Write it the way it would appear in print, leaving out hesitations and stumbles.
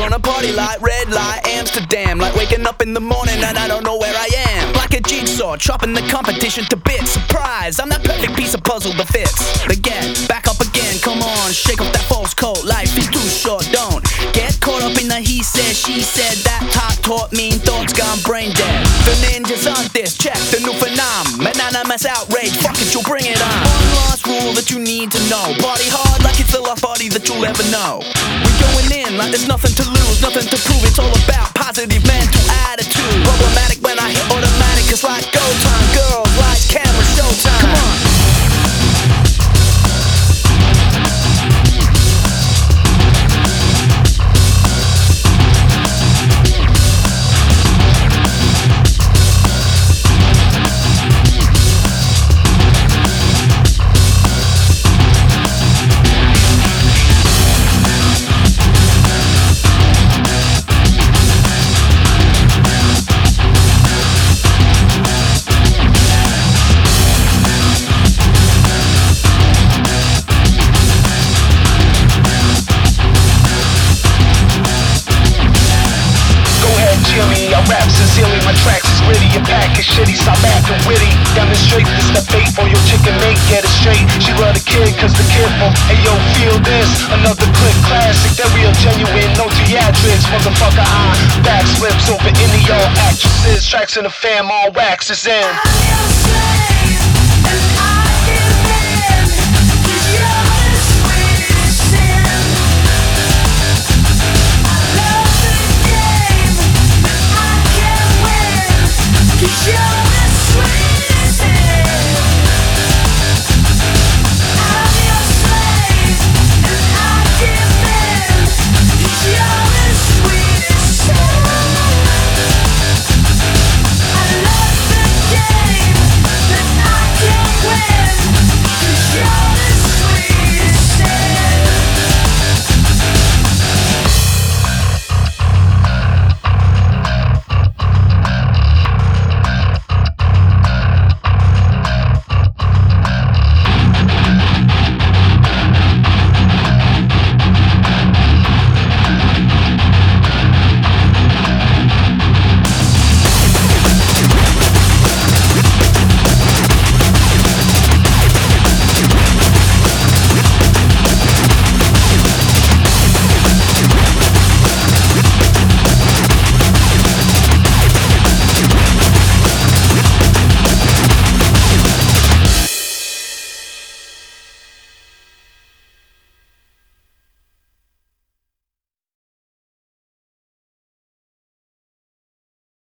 gonna party like red light Amsterdam, like waking up in the morning and I don't know where I am. Like a jigsaw, chopping the competition to bits. Surprise, I'm that perfect piece of puzzle that fits. Again, back up again, come on, shake off that false coat. Life is too short, don't get caught up in the he said, she said. That talk taught mean thoughts gone brain dead. The ninjas on this, check the new phenomenon. Anonymous outrage, fuck it, you'll bring it on. One last rule that you need to know: party hard like it's the last party that you'll ever know. We're going in like there's nothing to lose, nothing to prove. It's all about positive mental attitude. Problematic when I hit automatic, it's like go time. Girls, lights, camera, showtime. Come on. I rap sincerely, my tracks is witty. Your pack is shitty, stop acting witty. Demonstrate this, the bait for your chicken mate, get it straight. She love the kid, cause the kid from Ayo, feel this. Another clip classic, that real genuine, no theatrics. Motherfucker, backflips over any old actresses. Tracks in the fam, all wax is in. I am slave, and I